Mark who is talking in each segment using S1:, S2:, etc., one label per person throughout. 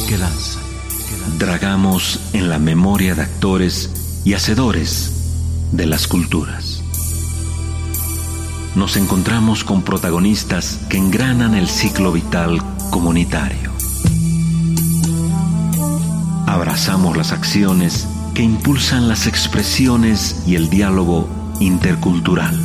S1: que danzan. Dragamos en la memoria de actores y hacedores de las culturas. Nos encontramos con protagonistas que engranan el ciclo vital comunitario. Abrazamos las acciones que impulsan las expresiones y el diálogo intercultural.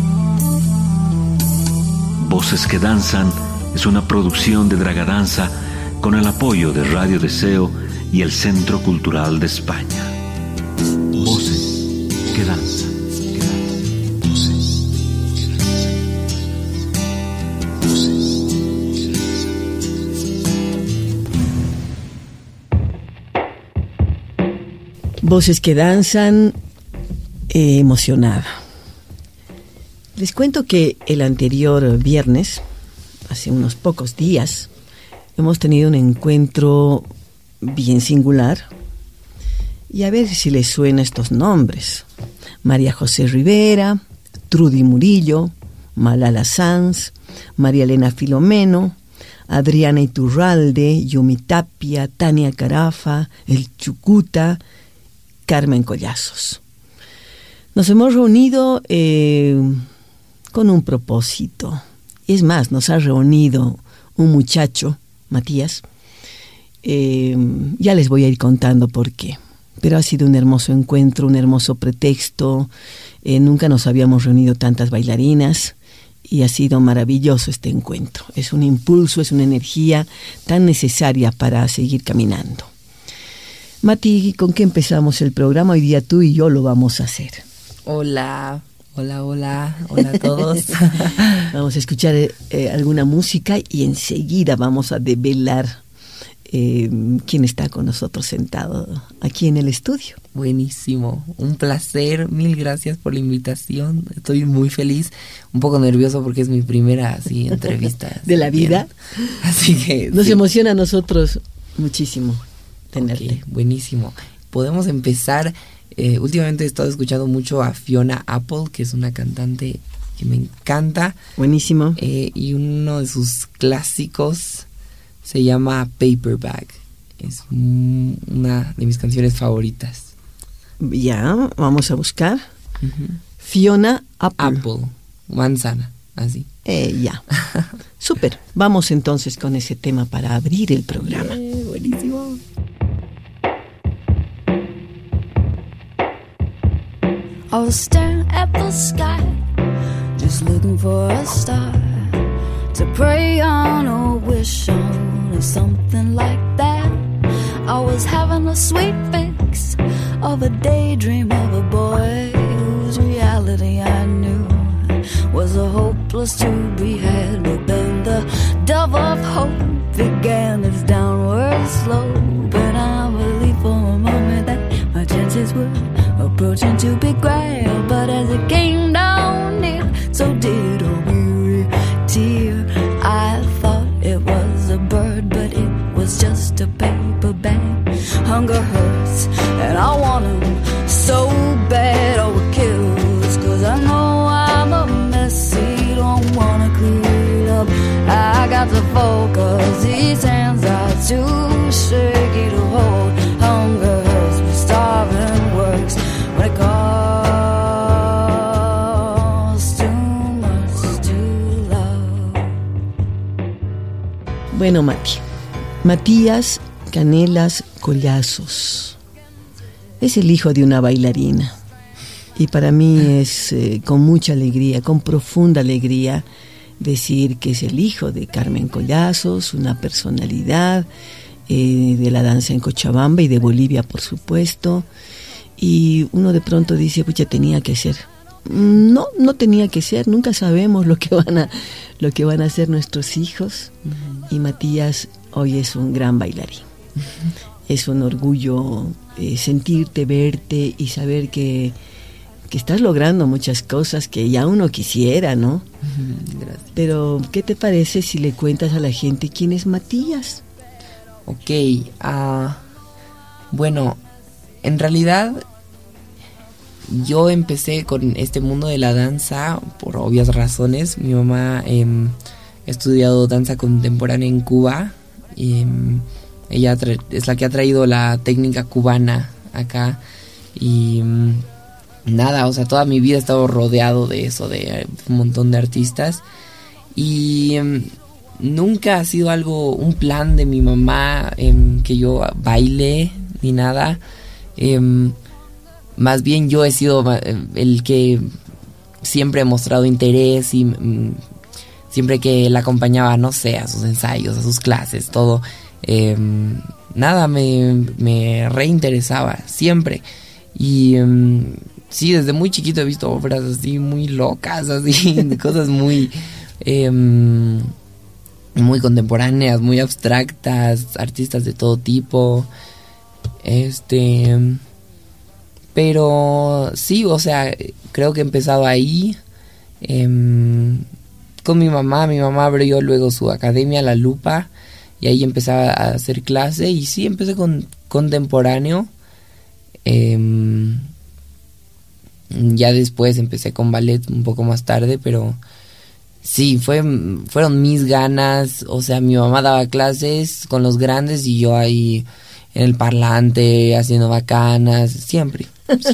S1: Voces que danzan es una producción de Dragadanza con el apoyo de Radio Deseo y el Centro Cultural de España. Voces que danzan.
S2: Voces que danzan, emocionada. Les cuento que el anterior viernes, hace unos pocos días, hemos tenido un encuentro bien singular. Y a ver si les suena estos nombres. María José Rivera, Trudy Murillo, Malala Sanz, María Elena Filomeno, Adriana Iturralde, Yumi Tapia, Tania Carafa, El Chucuta, Carmen Collazos. Nos hemos reunido con un propósito. Es más, nos ha reunido un muchacho, Matías. Ya les voy a ir contando por qué. Pero ha sido un hermoso encuentro, un hermoso pretexto. Nunca nos habíamos reunido tantas bailarinas y ha sido maravilloso este encuentro. Es un impulso, es una energía tan necesaria para seguir caminando. Mati, ¿con qué empezamos el programa? Hoy día tú y yo lo vamos a hacer.
S3: Hola a todos.
S2: Vamos a escuchar alguna música y enseguida vamos a develar quién está con nosotros sentado aquí en el estudio.
S3: Buenísimo, un placer, mil gracias por la invitación. Estoy muy feliz, un poco nervioso porque es mi primera entrevista.
S2: ¿De la vida?
S3: Bien. Así que
S2: nos emociona a nosotros muchísimo tenerte.
S3: Okay, buenísimo. Podemos empezar. Últimamente he estado escuchando mucho a Fiona Apple, que es una cantante que me encanta.
S2: Buenísimo.
S3: Y uno de sus clásicos se llama Paperback. Es una de mis canciones favoritas.
S2: Ya, vamos a buscar. Uh-huh. Fiona
S3: Apple. Manzana, así.
S2: Ya. Súper. Vamos entonces con ese tema para abrir el programa.
S3: Buenísimo.
S4: I was staring at the sky, just looking for a star to pray on or wish on or something like that. I was having a sweet fix of a daydream of a boy whose reality I knew was a hopeless to be had. But then the dove of hope began its downward slope, and I believed for a moment that my chances were approaching to be grabbed. But as it came down near, so did a weary tear. I thought it was a bird, but it was just a paperback. Hunger hurts, and I want him so bad. Oh, it kills, 'cause I know I'm a mess. He don't wanna clean up. I got to focus. These hands are too shaky to hold. Hunger hurts, but starving works. When it costs too much to love.
S2: Bueno, Matías Canelas Collazos es el hijo de una bailarina y para mí es con mucha alegría, con profunda alegría decir que es el hijo de Carmen Collazos, una personalidad de la danza en Cochabamba y de Bolivia, por supuesto. Y uno de pronto dice, pucha, tenía que ser. No tenía que ser, nunca sabemos lo que van a hacer nuestros hijos. Uh-huh. Y Matías hoy es un gran bailarín. Uh-huh. Es un orgullo sentirte, verte y saber que estás logrando muchas cosas que ya uno quisiera, ¿no?
S3: Uh-huh. Gracias.
S2: Pero, ¿qué te parece si le cuentas a la gente quién es Matías?
S3: Ok, bueno, en realidad yo empecé con este mundo de la danza por obvias razones. Mi mamá ha estudiado danza contemporánea en Cuba ella es la que ha traído la técnica cubana acá. Y nada, o sea, toda mi vida he estado rodeado de eso, de un montón de artistas. Y nunca ha sido un plan de mi mamá que yo baile ni nada. Más bien yo he sido el que siempre he mostrado interés y siempre que la acompañaba, no sé, a sus ensayos, a sus clases, todo, nada, me reinteresaba, siempre. Y sí, desde muy chiquito he visto obras así muy locas, así, de cosas muy contemporáneas, muy abstractas, artistas de todo tipo. Pero sí, o sea, creo que he empezado ahí con mi mamá. Mi mamá abrió luego su academia, La Lupa, y ahí empezaba a hacer clase. Y sí, empecé con contemporáneo. Ya después empecé con ballet un poco más tarde, pero sí, fueron mis ganas. O sea, mi mamá daba clases con los grandes y yo ahí en el parlante haciendo bacanas, siempre.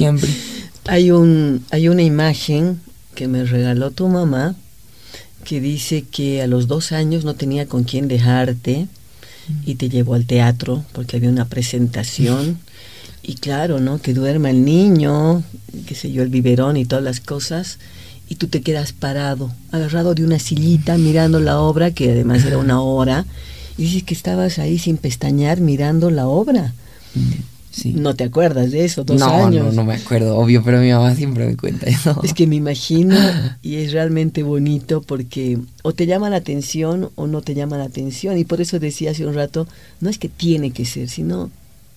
S2: Hay una imagen que me regaló tu mamá que dice que a los 2 años no tenía con quién dejarte y te llevó al teatro porque había una presentación. Y claro, ¿no? Que duerma el niño, qué sé yo, el biberón y todas las cosas, y tú te quedas parado, agarrado de una sillita, mirando la obra, que además era una hora, y dices que estabas ahí sin pestañear mirando la obra.
S3: Sí.
S2: ¿No te acuerdas de eso? 2 años.
S3: No me acuerdo, obvio, pero mi mamá siempre me cuenta eso.
S2: Es que me imagino, y es realmente bonito porque o te llama la atención o no te llama la atención, y por eso decía hace un rato, no es que tiene que ser, sino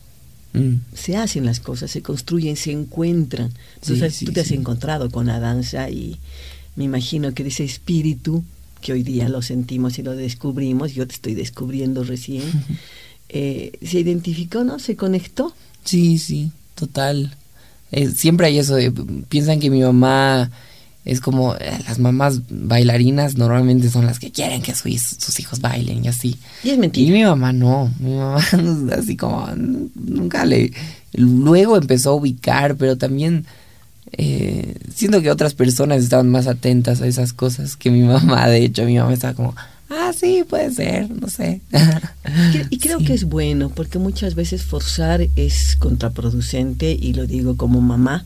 S2: se hacen las cosas, se construyen, se encuentran. Entonces tú te has encontrado con la danza y me imagino que ese espíritu que hoy día lo sentimos y lo descubrimos, yo te estoy descubriendo recién, se identificó, ¿no? Se conectó.
S3: Sí, total. Siempre hay eso piensan que mi mamá es como las mamás bailarinas normalmente son las que quieren que sus hijos bailen y así.
S2: Y es mentira.
S3: Y mi mamá no, así como nunca luego empezó a ubicar, pero también siento que otras personas estaban más atentas a esas cosas que mi mamá. De hecho, mi mamá estaba como, sí, puede ser, no sé.
S2: Y creo que es bueno, porque muchas veces forzar es contraproducente, y lo digo como mamá.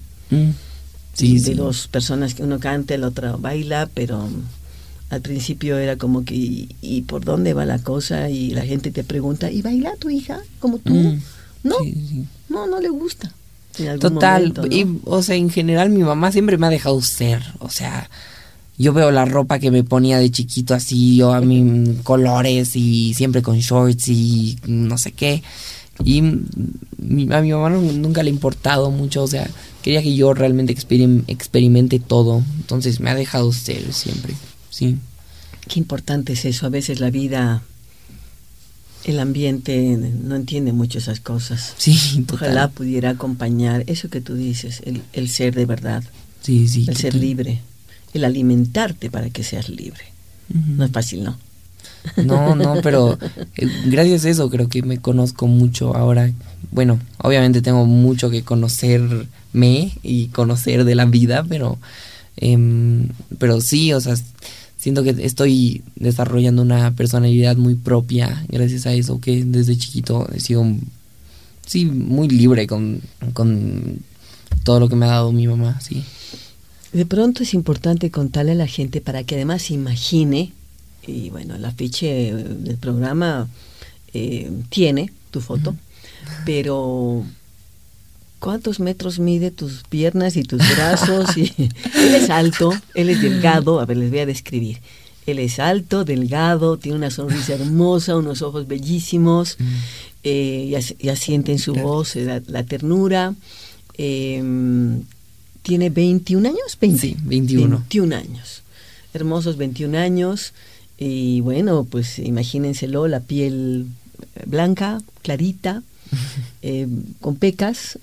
S2: De 2 personas, que uno canta, el otro baila, pero al principio era como que, ¿y por dónde va la cosa? Y la gente te pregunta, ¿y baila tu hija como tú? No, no le gusta.
S3: Total,
S2: momento, ¿no?
S3: Y, o sea, en general mi mamá siempre me ha dejado ser, o sea, yo veo la ropa que me ponía de chiquito así, yo a mí colores y siempre con shorts y no sé qué. Y a mi mamá nunca le ha importado mucho, o sea, quería que yo realmente experimente todo. Entonces me ha dejado ser siempre, sí.
S2: Qué importante es eso. A veces la vida, el ambiente no entiende mucho esas cosas.
S3: Sí, total.
S2: Ojalá pudiera acompañar eso que tú dices, el ser de verdad.
S3: Sí,
S2: el
S3: total.
S2: ser libre, el alimentarte para que seas libre. No es fácil, ¿no?
S3: No, pero gracias a eso creo que me conozco mucho ahora. Bueno, obviamente tengo mucho que conocerme y conocer de la vida, pero sí, o sea, siento que estoy desarrollando una personalidad muy propia gracias a eso, que desde chiquito he sido muy libre con todo lo que me ha dado mi mamá, sí.
S2: De pronto es importante contarle a la gente para que además se imagine. Y bueno, el afiche del programa tiene tu foto, pero ¿cuántos metros mide tus piernas y tus brazos? Él es alto, él es delgado, a ver, les voy a describir. Él es alto, delgado, tiene una sonrisa hermosa, unos ojos bellísimos, ya sienten su voz, la ternura. ¿Tiene 21 años? 20.
S3: Sí, 21.
S2: 21 años. Hermosos 21 años. Y bueno, pues imagínenselo, la piel blanca, clarita, con pecas,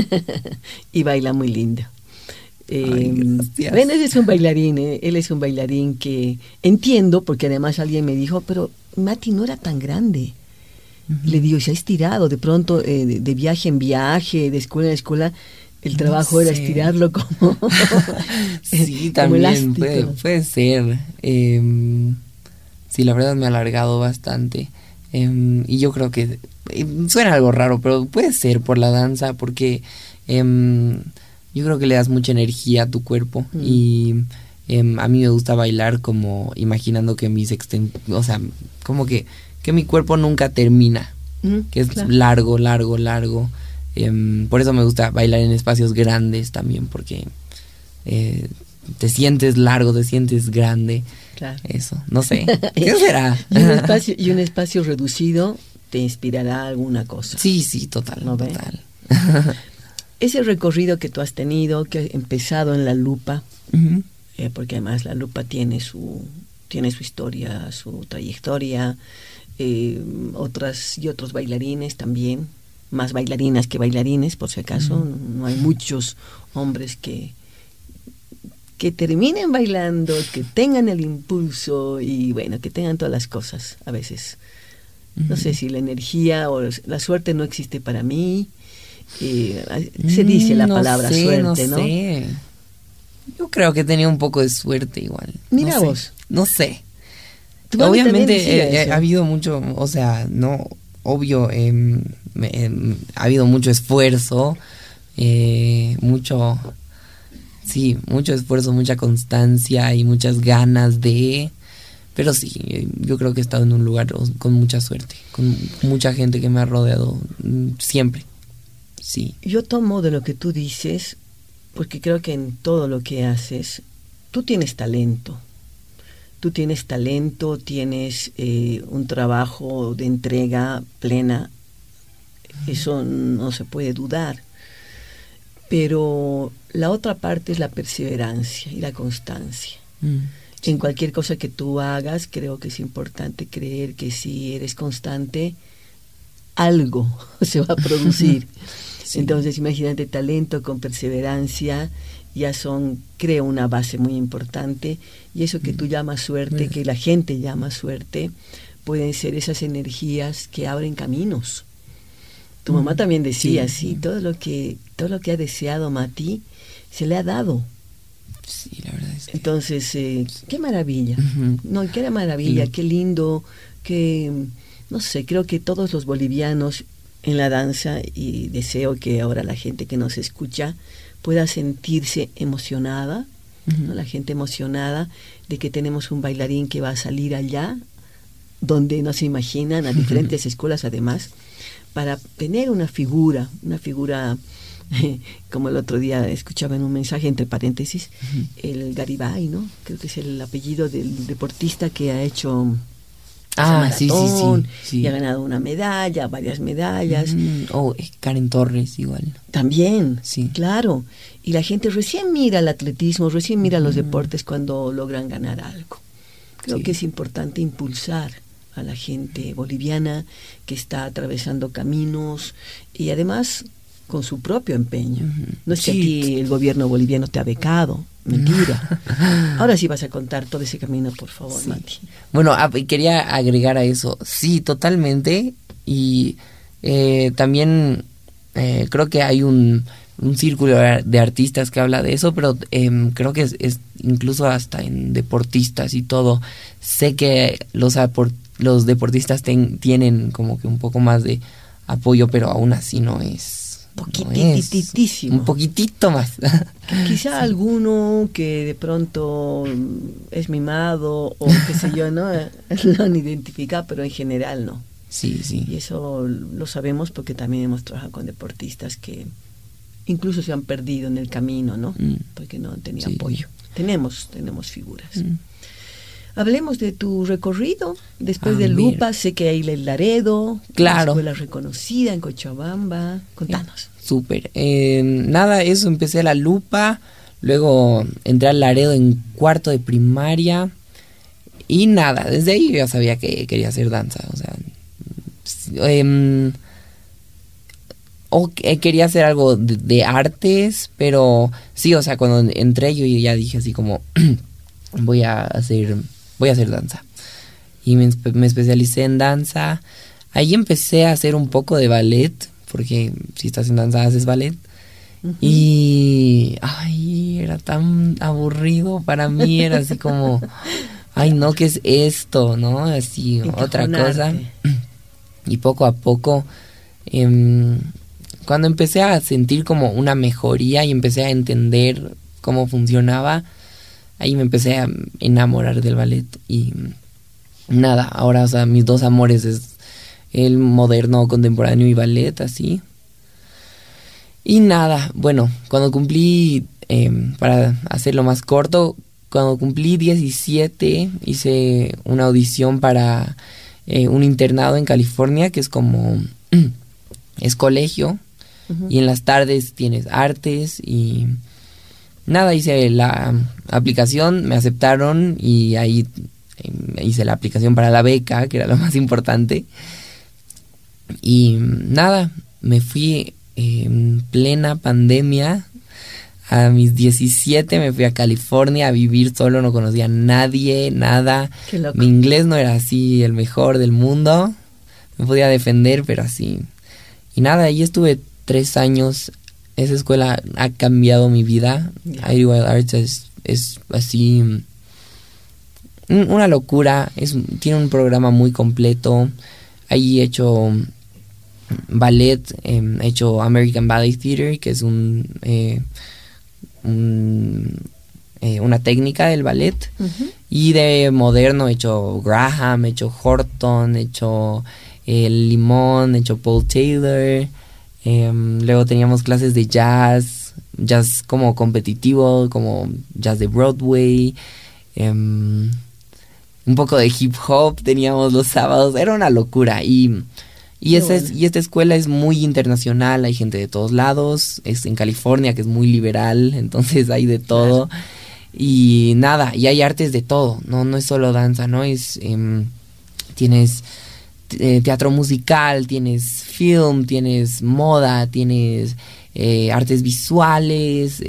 S2: y baila muy lindo. Bueno, él es un bailarín, él es un bailarín que entiendo, porque además alguien me dijo, pero Mati no era tan grande. le digo, se ha estirado de pronto, de viaje en viaje, de escuela en escuela. El trabajo era estirarlo como
S3: sí,
S2: como
S3: también
S2: elástico.
S3: puede ser. Sí, la verdad me ha alargado bastante. Y yo creo que suena algo raro, pero puede ser por la danza, porque yo creo que le das mucha energía a tu cuerpo. Y a mí me gusta bailar como imaginando que o sea, como que mi cuerpo nunca termina, que es
S2: claro.
S3: largo. Por eso me gusta bailar en espacios grandes también, porque te sientes largo, te sientes grande.
S2: Claro.
S3: Eso, no sé. ¿Qué será?
S2: y un espacio reducido te inspirará alguna cosa.
S3: Sí, total,
S2: ¿No ve?
S3: total.
S2: Ese recorrido que tú has tenido, que ha empezado en la Lupa,
S3: Uh-huh.
S2: Porque además la Lupa tiene su historia, su trayectoria, otros bailarines también, más bailarinas que bailarines, por si acaso.
S3: Uh-huh.
S2: No hay muchos hombres que terminen bailando, que tengan el impulso y bueno, que tengan todas las cosas a veces. No sé si la energía o la suerte no existe para mí. Se dice la palabra suerte, ¿no?
S3: No sé. Yo creo que he tenido un poco de suerte igual.
S2: Mira
S3: no sé.
S2: vos.
S3: No sé.
S2: Tu mami también
S3: Obviamente
S2: decía eso.
S3: ha habido mucho, o sea, no, obvio, ha habido mucho esfuerzo, mucho esfuerzo, mucha constancia y muchas ganas pero sí, yo creo que he estado en un lugar con mucha suerte, con mucha gente que me ha rodeado siempre. Sí.
S2: Yo tomo de lo que tú dices, porque creo que en todo lo que haces, tú tienes talento. Tú tienes talento, tienes un trabajo de entrega plena. Eso no se puede dudar. Pero la otra parte es la perseverancia y la constancia. En cualquier cosa que tú hagas, creo que es importante creer que si eres constante, algo se va a producir. Sí. Entonces, imagínate, talento con perseverancia ya creo, una base muy importante. Y eso que tú llamas suerte, que la gente llama suerte, pueden ser esas energías que abren caminos. Tu mamá también decía, sí, todo lo que ha deseado Mati se le ha dado.
S3: Sí, la verdad es que...
S2: Entonces, qué maravilla. No, qué maravilla, qué lindo, no sé, creo que todos los bolivianos en la danza, y deseo que ahora la gente que nos escucha pueda sentirse emocionada, ¿no? La gente emocionada de que tenemos un bailarín que va a salir allá, donde no se imaginan, a diferentes escuelas además, para tener una figura, como el otro día escuchaba en un mensaje entre paréntesis, el Garibay, ¿no? Creo que es el apellido del deportista que ha hecho maratón, sí. Y ha ganado una medalla, varias medallas.
S3: Karen Torres igual.
S2: También,
S3: sí.
S2: Claro. Y la gente recién mira el atletismo, recién mira los deportes cuando logran ganar algo. Creo que es importante impulsar a la gente boliviana que está atravesando caminos y además con su propio empeño. No es que aquí el gobierno boliviano te ha becado, mentira. Ahora sí vas a contar todo ese camino, por favor, Mati.
S3: Bueno, quería agregar a eso, sí, totalmente, y también creo que hay un círculo de artistas que habla de eso, pero creo que es incluso hasta en deportistas y todo. Sé que los deportistas tienen como que un poco más de apoyo, pero aún así no es...
S2: Poquititísimo.
S3: Un poquitito más.
S2: Quizá alguno que de pronto es mimado o qué sé yo, ¿no? Lo han identificado, pero en general no.
S3: Sí.
S2: Y eso lo sabemos porque también hemos trabajado con deportistas que incluso se han perdido en el camino, ¿no? Porque no han tenido apoyo. Tenemos figuras. Hablemos de tu recorrido. Después de Lupa, sé que hay el Laredo,
S3: claro,
S2: una escuela reconocida en Cochabamba. Contanos.
S3: Súper. Nada, eso, empecé la Lupa, luego entré al Laredo en cuarto de primaria y nada, desde ahí yo ya sabía que quería hacer danza, o sea, quería hacer algo de artes, pero sí, o sea, cuando entré yo ya dije así como voy a hacer danza. Y me especialicé en danza. ahí empecé a hacer un poco de ballet, porque si estás en danza haces ballet. Y ay, era tan aburrido para mí, era así como, ay no, ¿qué es esto? ¿No? Así, otra cosa. Y poco a poco, cuando empecé a sentir como una mejoría y empecé a entender cómo funcionaba, ahí me empecé a enamorar del ballet. Y nada, ahora, o sea, mis dos amores es el moderno, contemporáneo y ballet, así. Y nada, bueno, cuando cumplí, para hacerlo más corto, cuando cumplí 17 hice una audición para un internado en California, que es como, es colegio, y en las tardes tienes artes y nada, hice la aplicación, me aceptaron y ahí hice la aplicación para la beca, que era lo más importante. Y nada, me fui en plena pandemia. A mis 17 me fui a California a vivir solo, no conocía a nadie, nada.
S2: Qué loco.
S3: Mi inglés no era así el mejor del mundo. Me podía defender, pero así. Y nada, ahí estuve 3 años. Esa escuela ha cambiado mi vida. Idlewild Arts es así una locura. Tiene un programa muy completo. Ahí he hecho ballet, he hecho American Ballet Theater, que es una técnica del ballet. Y de moderno he hecho Graham, he hecho Horton, he hecho El Limón, he hecho Paul Taylor. Luego teníamos clases de jazz como competitivo, como jazz de Broadway. Un poco de hip hop teníamos los sábados. Era una locura. Y esta escuela es muy internacional, hay gente de todos lados, es en California, que es muy liberal, entonces hay de todo. Claro. Y nada, y hay artes de todo, no es solo danza, ¿no? Tienes teatro musical, tienes film, tienes moda, tienes artes visuales,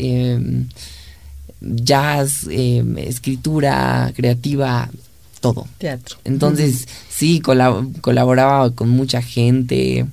S3: jazz, escritura creativa, todo.
S2: Teatro.
S3: Entonces, sí, colaboraba con mucha gente.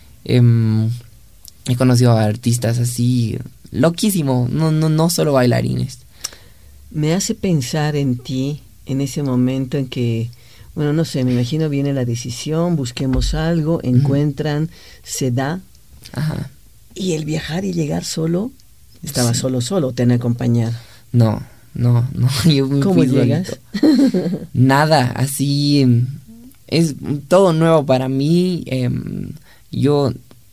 S3: He conocido a artistas así, loquísimo, no solo bailarines.
S2: Me hace pensar en ti, en ese momento en que, bueno, no sé, me imagino viene la decisión, busquemos algo, encuentran, se da.
S3: Ajá.
S2: Y el viajar y llegar solo, ¿estaba solo, te han acompañado?
S3: No, yo me
S2: ¿Cómo llegas?
S3: Nada, así es todo nuevo para mí. Yo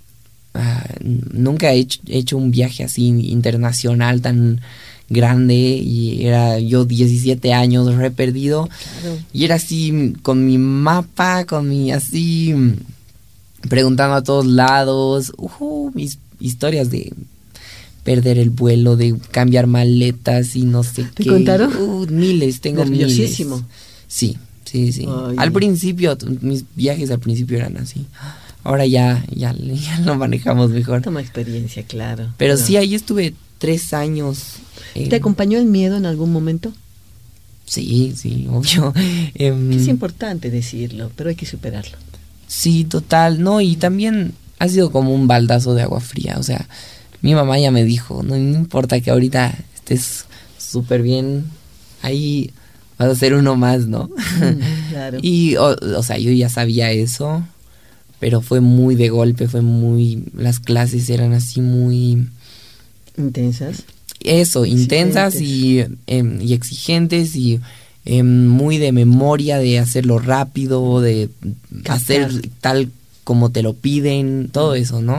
S3: nunca he hecho un viaje así internacional tan grande, y era yo 17 años re perdido. Claro. Y era así con mi mapa, con mi así preguntando a todos lados, mis historias de perder el vuelo, de cambiar maletas y no sé qué.
S2: ¿Te contaron?
S3: Miles, tengo
S2: nerviosísimo.
S3: Miles. Sí. Al principio, mis viajes al principio eran así. Ahora ya lo manejamos mejor.
S2: Toma experiencia, claro.
S3: Pero sí, ahí estuve 3 años.
S2: ¿Te acompañó el miedo en algún momento?
S3: Sí, obvio.
S2: Es importante decirlo, pero hay que superarlo.
S3: Sí, total. No, y también ha sido como un baldazo de agua fría. O sea, mi mamá ya me dijo, no importa que ahorita estés súper bien, ahí vas a ser uno más, ¿no?
S2: Claro.
S3: Y, o sea, yo ya sabía eso, pero fue muy de golpe, las clases eran así muy...
S2: ¿Intensas?
S3: Eso, intensas y exigentes y muy de memoria, de hacerlo rápido, de hacer tal como te lo piden, todo eso, ¿no?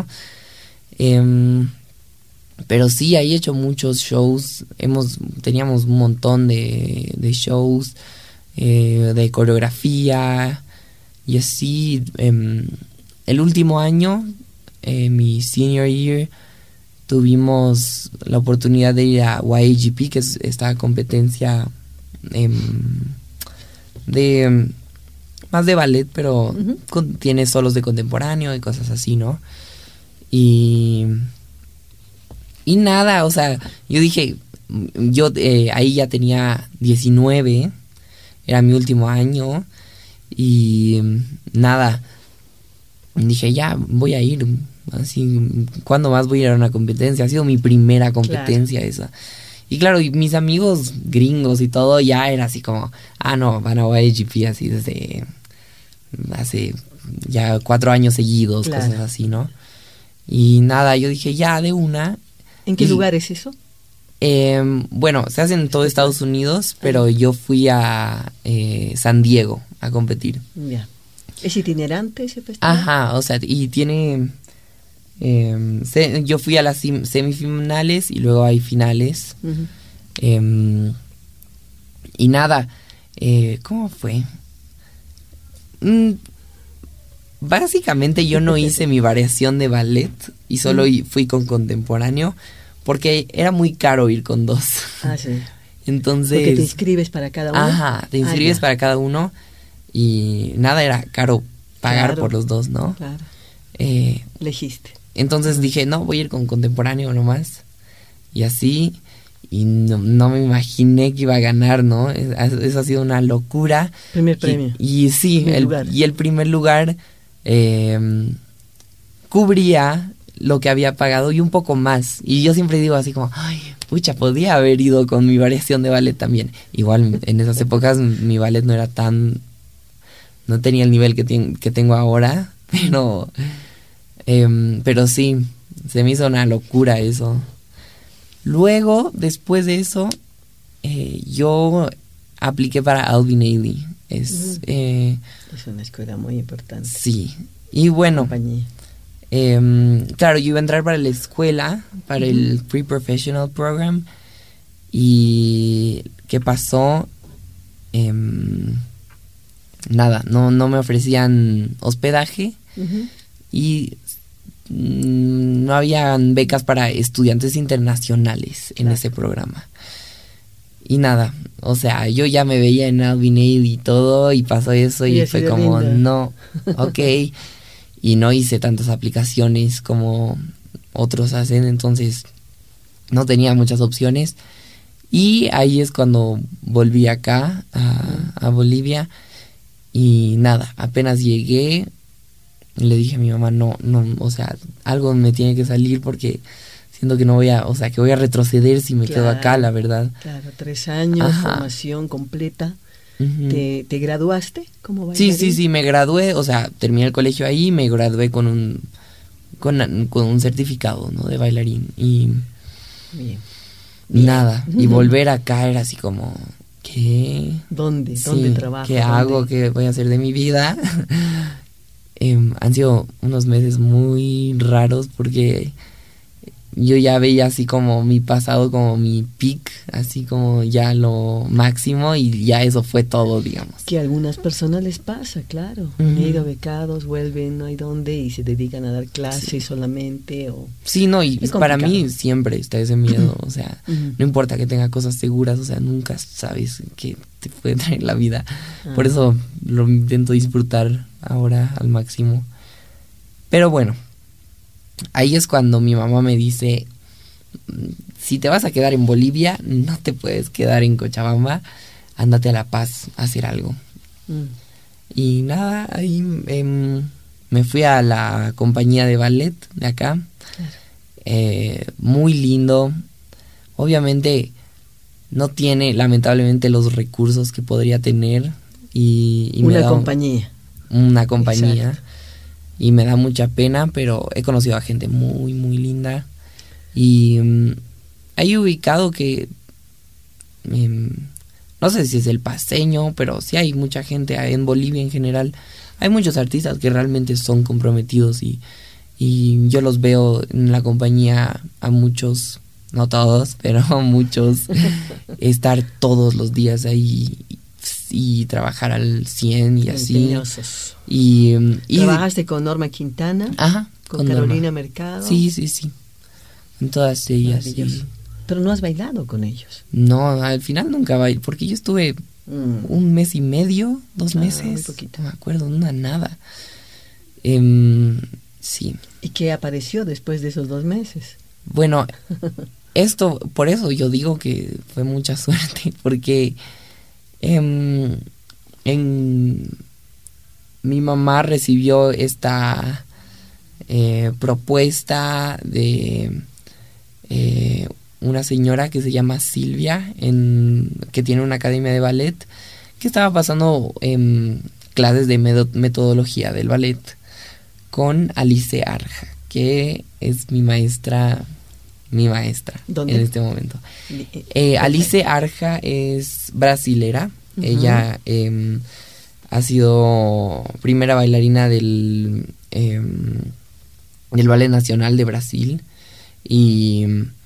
S3: Pero sí, ahí he hecho muchos shows, teníamos un montón de shows, de coreografía, y así, el último año, mi senior year, tuvimos la oportunidad de ir a YAGP, que es esta competencia más de ballet, pero tiene solos de contemporáneo y cosas así, ¿no? Y nada, o sea, yo dije, ahí ya tenía 19, era mi último año, y nada, dije, ya, voy a ir. Así, ¿cuándo más voy a ir a una competencia? Ha sido mi primera competencia esa. Y claro, y mis amigos gringos y todo ya era así como, no, van a YGP así desde hace ya 4 años seguidos, cosas así, ¿no? Y nada, yo dije, ya, de una.
S2: ¿En qué lugar es eso?
S3: Bueno, se hace en todo Estados Unidos, pero yo fui a San Diego a competir.
S2: Ya. ¿Es itinerante ese festival?
S3: Ajá, o sea, y tiene... yo fui a las semifinales y luego hay finales. Uh-huh. Y nada, ¿cómo fue? Básicamente yo no hice mi variación de ballet y solo fui con contemporáneo porque era muy caro ir con 2.
S2: Sí.
S3: Entonces...
S2: Porque te inscribes para cada uno.
S3: Ajá, te inscribes para cada uno y nada, era caro pagar por los 2, ¿no?
S2: Claro. Elegiste.
S3: Entonces dije, no, voy a ir con contemporáneo nomás. Y así, y no me imaginé que iba a ganar, ¿no? Eso ha sido una locura.
S2: Primer premio.
S3: Y sí, el primer lugar cubría lo que había pagado y un poco más. Y yo siempre digo así como, ay, pucha, podía haber ido con mi variación de ballet también. Igual en esas épocas mi ballet no era tan... No tenía el nivel que tengo ahora, pero sí, se me hizo una locura eso. Luego, después de eso, yo apliqué para Alvin Ailey. Es
S2: una escuela muy importante.
S3: Sí, y bueno, claro, yo iba a entrar para la escuela, para el Pre-Professional Program. ¿Y qué pasó? Nada, no me ofrecían hospedaje y no habían becas para estudiantes internacionales en ese programa. Y nada, o sea, yo ya me veía en Alvin Ailey y todo y pasó eso y fue como, no, ok. Y no hice tantas aplicaciones como otros hacen, entonces no tenía muchas opciones. Y ahí es cuando volví acá a Bolivia. Y nada, apenas llegué, le dije a mi mamá, no, o sea, algo me tiene que salir porque siento que no voy a, o sea, que voy a retroceder si me quedo acá, la verdad.
S2: Claro, 3 años, formación completa. Uh-huh. ¿Te graduaste como bailarín?
S3: Sí, me gradué, o sea, terminé el colegio ahí, me gradué con un certificado, ¿no? De bailarín. Y
S2: bien.
S3: Nada, y volver acá era así como... ¿Qué?
S2: ¿Dónde trabajo?
S3: ¿Qué hago? ¿Qué voy a hacer de mi vida? Han sido unos meses muy raros porque yo ya veía así como mi pasado, como mi peak, así como ya lo máximo y ya eso fue todo, digamos.
S2: Que a algunas personas les pasa, claro. Han ido becados, vuelven, no hay dónde y se dedican a dar clases solamente.
S3: Sí, no, y para mí siempre está ese miedo, o sea, no importa que tenga cosas seguras, o sea, nunca sabes qué te puede traer la vida. Por eso lo intento disfrutar ahora al máximo. Pero bueno, ahí es cuando mi mamá me dice, si te vas a quedar en Bolivia, no te puedes quedar en Cochabamba, ándate a La Paz a hacer algo. Y nada, ahí me fui a la compañía de ballet de acá. Muy lindo. Obviamente no tiene, lamentablemente, los recursos que podría tener. Y
S2: una compañía.
S3: Una compañía.
S2: Exacto.
S3: Y me da mucha pena, pero he conocido a gente muy, muy linda. Y hay ubicado que... no sé si es el paceño, pero sí hay mucha gente en Bolivia en general. Hay muchos artistas que realmente son comprometidos y yo los veo en la compañía a muchos, no todos, pero a muchos, estar todos los días ahí y trabajar al 100 y así. Y
S2: ¿trabajaste con Norma Quintana?
S3: Ajá.
S2: ¿Con Carolina Mercado?
S3: Sí. En todas ellas.
S2: Sí. Pero no has bailado con ellos.
S3: No, al final nunca bailé, porque yo estuve 1 mes y medio, 2 meses.
S2: Muy poquito.
S3: No me acuerdo, nada. Sí.
S2: ¿Y qué apareció después de esos 2 meses?
S3: Bueno, esto, por eso yo digo que fue mucha suerte, porque mi mamá recibió esta propuesta de una señora que se llama Silvia, que tiene una academia de ballet, que estaba pasando clases de metodología del ballet con Alice Arja, que es mi maestra
S2: ¿Dónde?
S3: En este momento. Alice Arja es brasilera. Uh-huh. Ella ha sido primera bailarina del Ballet Nacional de Brasil y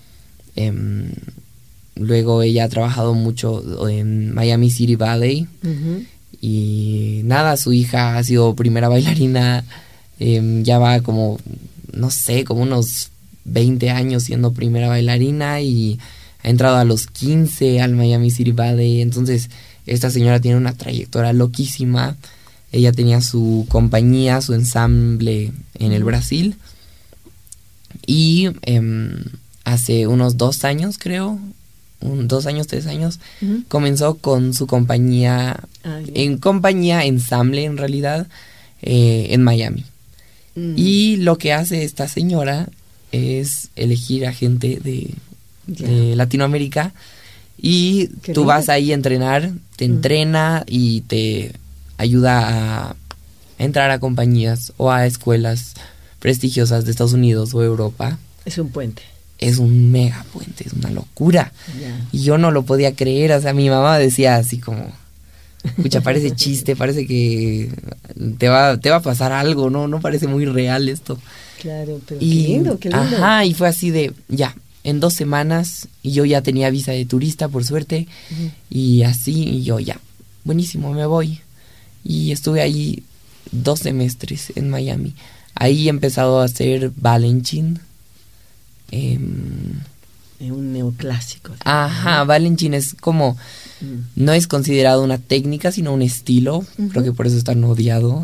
S3: luego ella ha trabajado mucho en Miami City Ballet. Uh-huh. Y nada, su hija ha sido primera bailarina, ya va como unos 20 años siendo primera bailarina y ha entrado a los 15 al Miami City Ballet. Entonces esta señora tiene una trayectoria loquísima. Ella tenía su compañía, su ensamble en el Brasil y hace unos 2 años, creo, 2 años, 3 años, uh-huh, comenzó con su compañía, ensamble en realidad, en Miami. Uh-huh. Y lo que hace esta señora es elegir a gente de Latinoamérica y tú vas ahí a entrenar, te entrena y te ayuda a entrar a compañías o a escuelas prestigiosas de Estados Unidos o Europa.
S2: Es un puente.
S3: Es un mega puente, es una locura. Yeah. Y yo no lo podía creer, o sea, mi mamá decía así como, escucha, parece chiste, parece que te va a pasar algo, no parece muy real esto.
S2: Claro, pero qué lindo.
S3: Ajá, y fue así de, ya, en 2 semanas, y yo ya tenía visa de turista, por suerte, uh-huh, y así, y yo ya, buenísimo, me voy. Y estuve ahí 2 semestres en Miami. Ahí he empezado a hacer Balenchine.
S2: Un neoclásico.
S3: Ajá, Balenchine es como, no es considerado una técnica, sino un estilo. Uh-huh. Creo que por eso es tan odiado.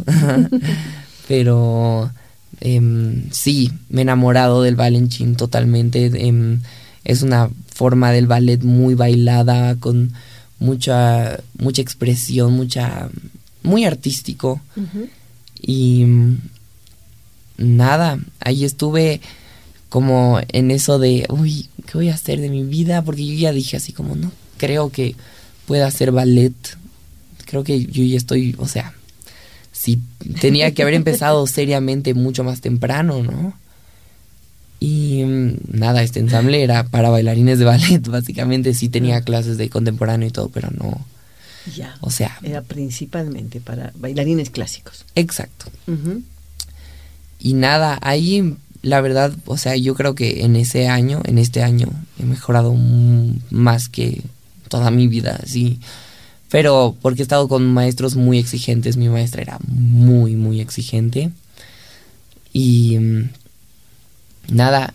S3: Pero sí, me he enamorado del Balenchine totalmente. Es una forma del ballet muy bailada, con mucha expresión, muy artístico. Uh-huh. Y nada, ahí estuve como en eso de, uy, ¿qué voy a hacer de mi vida? Porque yo ya dije así como, no creo que pueda hacer ballet. Creo que yo ya estoy, o sea, sí, tenía que haber empezado seriamente mucho más temprano, ¿no? Y nada, este ensamble era para bailarines de ballet, básicamente. Sí tenía clases de contemporáneo y todo, pero no.
S2: Ya,
S3: o sea,
S2: era principalmente para bailarines clásicos.
S3: Exacto.
S2: Uh-huh.
S3: Y nada, ahí la verdad, o sea, yo creo que en este año he mejorado más que toda mi vida, sí. Pero porque he estado con maestros muy exigentes. Mi maestra era muy, muy exigente. Y nada,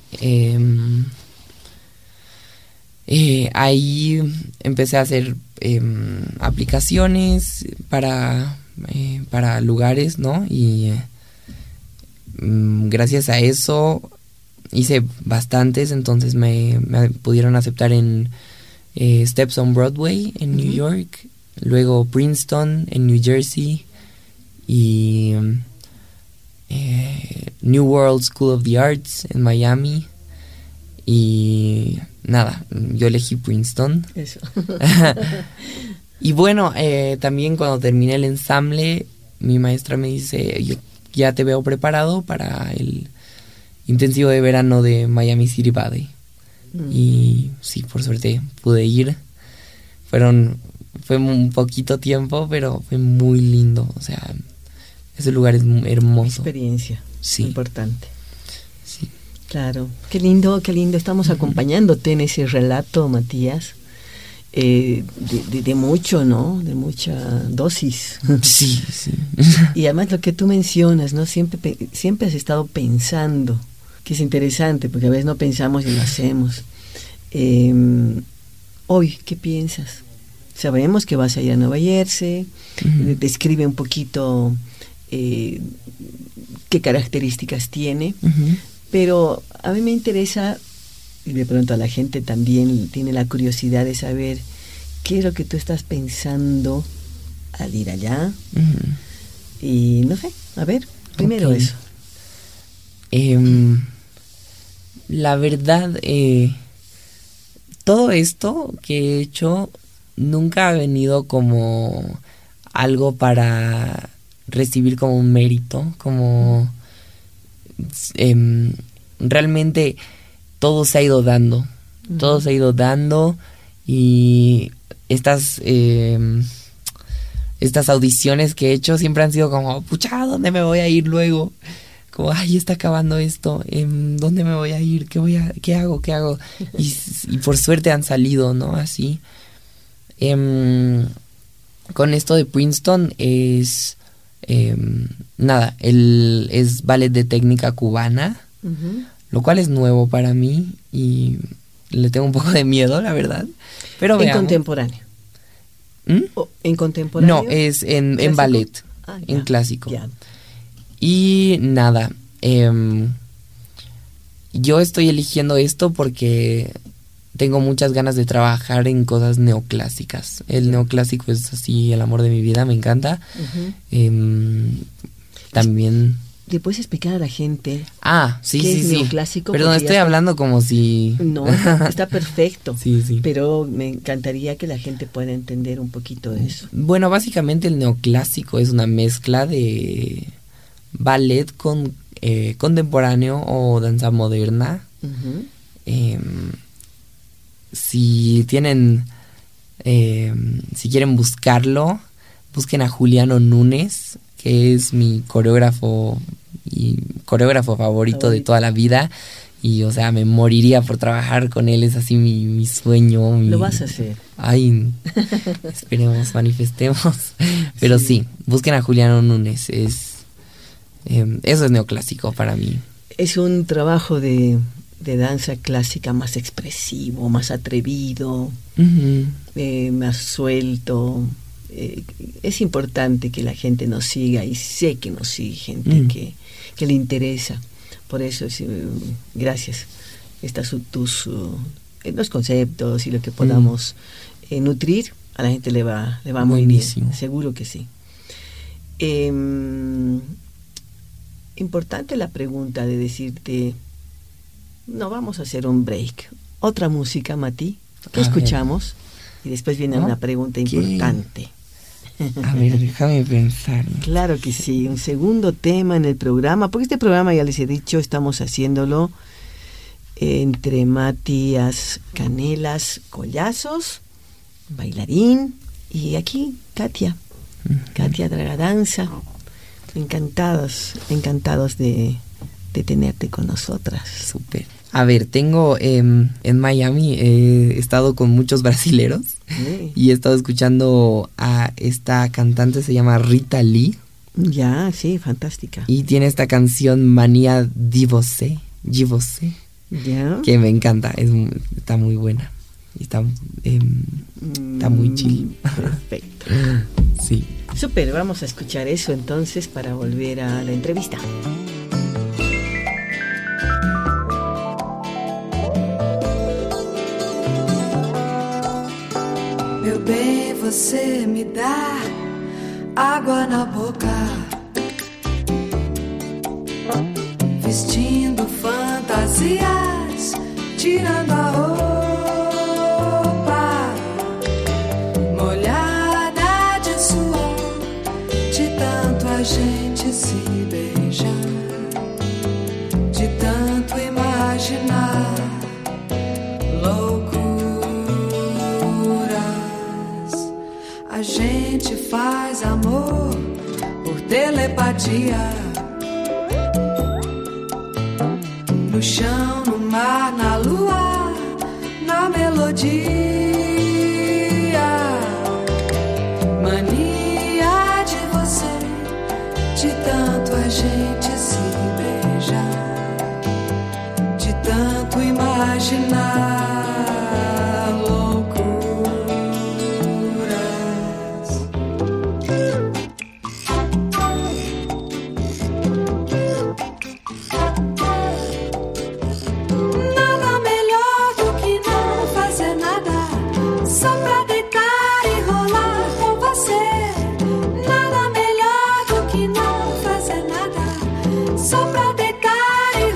S3: ahí empecé a hacer aplicaciones para lugares, ¿no? Y gracias a eso hice bastantes. Entonces me pudieron aceptar en Steps on Broadway en New York, luego Princeton en New Jersey y New World School of the Arts en Miami. Y nada, yo elegí Princeton.
S2: Eso.
S3: Y bueno, también cuando terminé el ensamble, mi maestra me dice, yo ya te veo preparado para el intensivo de verano de Miami City Ballet. Y sí, por suerte pude ir. Fue un poquito tiempo, pero fue muy lindo. O sea, ese lugar es hermoso.
S2: Experiencia,
S3: sí,
S2: importante.
S3: Sí.
S2: Claro, qué lindo. Estamos acompañándote en ese relato, Matías, de mucho, ¿no? De mucha dosis.
S3: Sí, sí.
S2: Y además lo que tú mencionas, ¿no? Siempre has estado pensando, que es interesante, porque a veces no pensamos y lo hacemos. Hoy, ¿qué piensas? Sabemos que vas a ir a Nueva Jersey. Describe un poquito qué características tiene. Pero a mí me interesa, y de pronto a la gente también tiene la curiosidad de saber qué es lo que tú estás pensando al ir allá. Y no sé, a ver, primero eso.
S3: La verdad, todo esto que he hecho nunca ha venido como algo para recibir como un mérito, como realmente todo se ha ido dando, todo se ha ido dando, y estas audiciones que he hecho siempre han sido como, pucha, ¿dónde me voy a ir luego? Como, ay, está acabando esto, ¿dónde me voy a ir? ¿Qué hago? Y por suerte han salido, ¿no? Así. Con esto de Princeton es es ballet de técnica cubana, lo cual es nuevo para mí y le tengo un poco de miedo, la verdad. Pero
S2: ¿En contemporáneo? ¿En contemporáneo?
S3: No, es en ballet, en clásico.
S2: Ya.
S3: Y nada, yo estoy eligiendo esto porque tengo muchas ganas de trabajar en cosas neoclásicas. El neoclásico es así el amor de mi vida, me encanta. También...
S2: ¿Le puedes explicar a la gente
S3: sí,
S2: qué es
S3: sí.
S2: neoclásico?
S3: Perdón, estoy hablando como si...
S2: No, está perfecto.
S3: Sí.
S2: Pero me encantaría que la gente pueda entender un poquito de eso.
S3: Bueno, básicamente el neoclásico es una mezcla de ballet con contemporáneo o danza moderna. Si quieren buscarlo, busquen a Juliano Núñez, que es mi coreógrafo favorito de toda la vida, y o sea, me moriría por trabajar con él, es así mi sueño.
S2: Lo vas a hacer.
S3: Ay, esperemos, manifestemos. Pero sí, busquen a Juliano Núñez, eso es neoclásico para mí.
S2: Es un trabajo de danza clásica más expresivo, más atrevido, más suelto. Es importante que la gente nos siga, y sé que nos sigue gente que le interesa. Por eso, gracias. Tus los conceptos y lo que podamos nutrir, a la gente le va muy bien. Seguro que sí. Importante la pregunta de decirte, no, vamos a hacer un break. Otra música, Mati, ¿qué escuchamos? Y después viene una pregunta importante.
S3: A ver, déjame pensar.
S2: Claro que sí, un segundo tema en el programa, porque este programa, ya les he dicho, estamos haciéndolo entre Matías Canelas Collazos, bailarín, y aquí Katia Dragadanza. Encantados de tenerte con nosotras.
S3: Súper. A ver, tengo en Miami, he estado con muchos brasileros y he estado escuchando a esta cantante, se llama Rita Lee.
S2: Ya, sí, fantástica.
S3: Y tiene esta canción Manía de Você, que me encanta, está muy buena. Y está muy chill.
S2: Perfecto.
S3: Sí.
S2: Súper, vamos a escuchar eso entonces para volver a la entrevista.
S5: Meu bem, você me dá água na boca, vestindo fantasias, tirando a roupa, molhada de suor, de tanto a gente se beijar, de tanto imaginar loucuras. A gente faz amor por telepatia, no chão, no mar, na lua, na melodia. Mania de você, de tanto a gente se beijar, de tanto imaginar.
S6: Só pra deitar e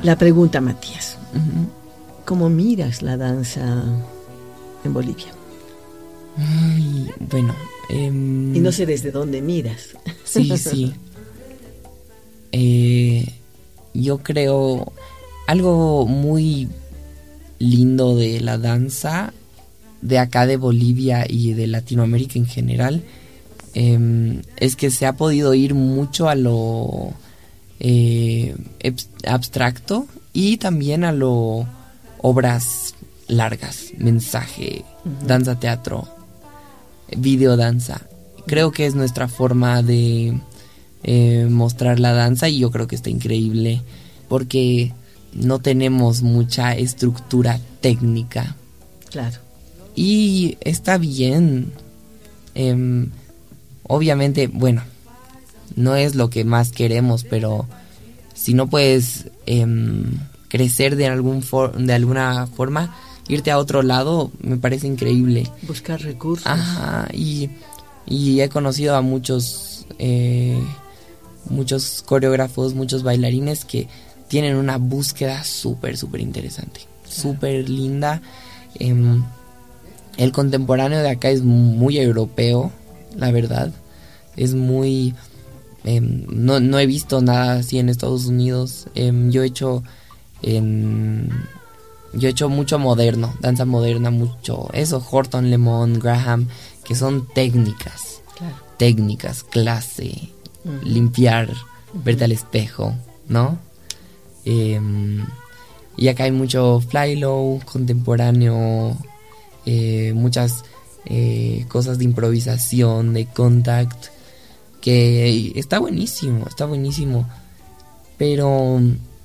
S2: La pregunta, Matías, ¿cómo miras la danza en Bolivia?
S3: Ay, bueno.
S2: Y no sé desde dónde miras.
S3: Sí, sí. Yo creo algo muy lindo de la danza de acá de Bolivia y de Latinoamérica en general es que se ha podido ir mucho a lo abstracto y también a lo obras largas, mensaje, danza, teatro, videodanza. Creo que es nuestra forma de mostrar la danza y yo creo que está increíble porque no tenemos mucha estructura técnica.
S2: Claro.
S3: Y está bien. Obviamente, bueno, no es lo que más queremos, pero si no puedes crecer de alguna forma, irte a otro lado me parece increíble.
S2: Buscar recursos.
S3: Ajá, y he conocido a muchos coreógrafos, muchos bailarines que tienen una búsqueda súper interesante, súper linda. El contemporáneo de acá es muy europeo, la verdad. Es muy... no he visto nada así en Estados Unidos. Yo he hecho mucho moderno, danza moderna, mucho eso, Horton, Lemon, Graham, que son técnicas,
S2: claro.
S3: Técnicas, clase, limpiar, verte al espejo, ¿no? Y acá hay mucho fly low, contemporáneo, muchas cosas de improvisación, de contact, que está buenísimo, pero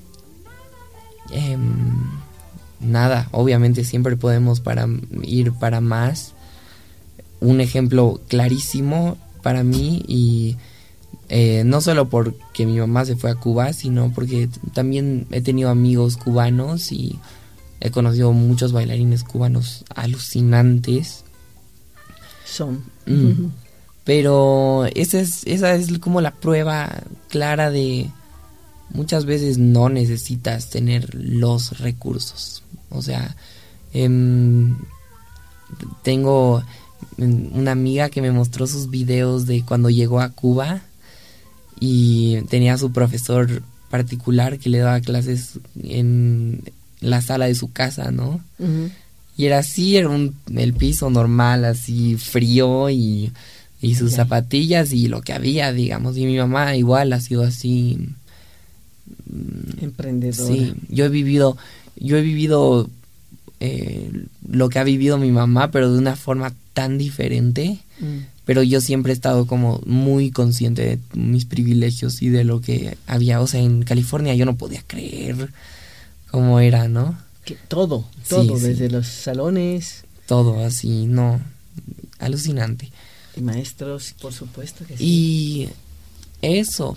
S3: nada, obviamente siempre podemos ir para más. Un ejemplo clarísimo para mí, y no solo porque mi mamá se fue a Cuba, sino porque también he tenido amigos cubanos y he conocido muchos bailarines cubanos alucinantes. Pero esa es como la prueba clara de muchas veces no necesitas tener los recursos. O sea, tengo una amiga que me mostró sus videos de cuando llegó a Cuba y tenía a su profesor particular que le daba clases en la sala de su casa, ¿no? Y era así, el piso normal, así frío y sus zapatillas y lo que había, digamos. Y mi mamá igual ha sido así.
S2: Emprendedora.
S3: Sí, yo he vivido lo que ha vivido mi mamá, pero de una forma tan diferente. Pero yo siempre he estado como muy consciente de mis privilegios y de lo que había. O sea, en California yo no podía creer cómo era, ¿no?
S2: Que todo,
S3: Sí,
S2: desde los salones.
S3: Todo así, no, alucinante.
S2: Y maestros, por supuesto que sí.
S3: Y eso,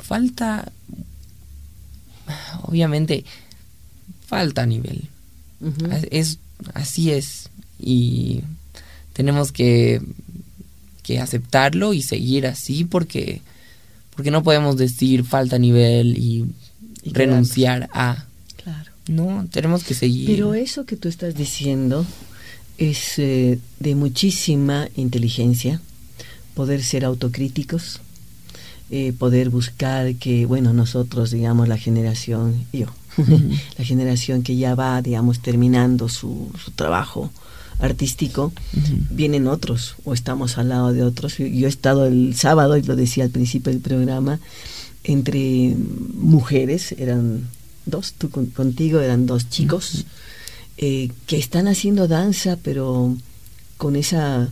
S3: obviamente, falta nivel. Así es. Y tenemos que aceptarlo y seguir así porque no podemos decir falta nivel y renunciar a...
S2: Claro.
S3: No, tenemos que seguir.
S2: Pero eso que tú estás diciendo es de muchísima inteligencia, poder ser autocríticos, poder buscar que, bueno, nosotros, digamos, la generación, la generación que ya va, digamos, terminando su trabajo artístico, vienen otros, o estamos al lado de otros. Yo he estado el sábado, y lo decía al principio del programa, entre mujeres, eran dos, tú contigo eran dos chicos, que están haciendo danza, pero con ese